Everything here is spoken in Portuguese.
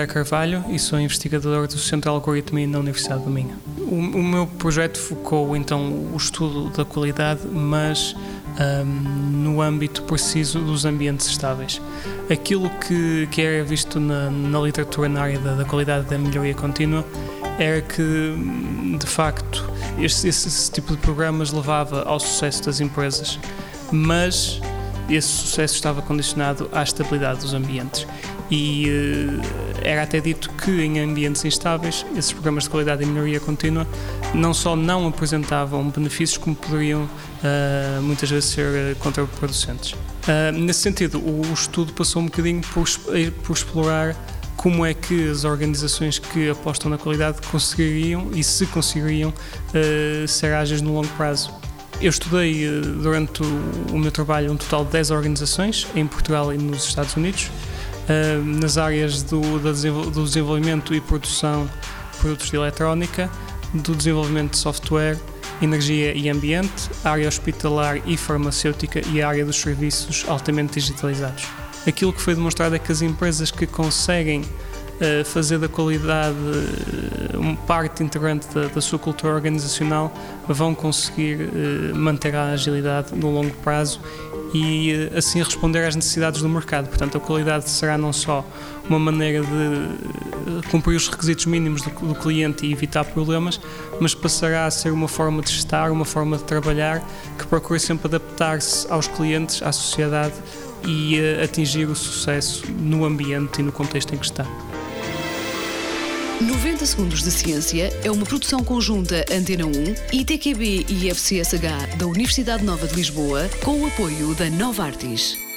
André Carvalho e sou investigador do Centro de Algoritmia na Universidade do Minho. O meu projeto focou então o estudo da qualidade, mas no âmbito preciso dos ambientes estáveis. Aquilo que era visto na literatura na área da qualidade e da melhoria contínua era que, de facto, esse tipo de programas levava ao sucesso das empresas, mas esse sucesso estava condicionado à estabilidade dos ambientes. E era até dito que em ambientes instáveis, esses programas de qualidade e melhoria contínua não só não apresentavam benefícios, como poderiam muitas vezes ser contraproducentes. Nesse sentido, o estudo passou um bocadinho por explorar como é que as organizações que apostam na qualidade conseguiriam, e se conseguiriam, ser ágeis no longo prazo. Eu estudei durante o meu trabalho um total de 10 organizações em Portugal e nos Estados Unidos, nas áreas do desenvolvimento e produção de produtos de eletrónica, do desenvolvimento de software, energia e ambiente, área hospitalar e farmacêutica e a área dos serviços altamente digitalizados. Aquilo que foi demonstrado é que as empresas que conseguem fazer da qualidade uma parte integrante da sua cultura organizacional vão conseguir manter a agilidade no longo prazo e assim responder às necessidades do mercado. Portanto, a qualidade será não só uma maneira de cumprir os requisitos mínimos do cliente e evitar problemas, mas passará a ser uma forma de estar, uma forma de trabalhar que procura sempre adaptar-se aos clientes, à sociedade e atingir o sucesso no ambiente e no contexto em que está. 90 Segundos de Ciência é uma produção conjunta Antena 1, ITQB e FCSH da Universidade Nova de Lisboa, com o apoio da Novartis.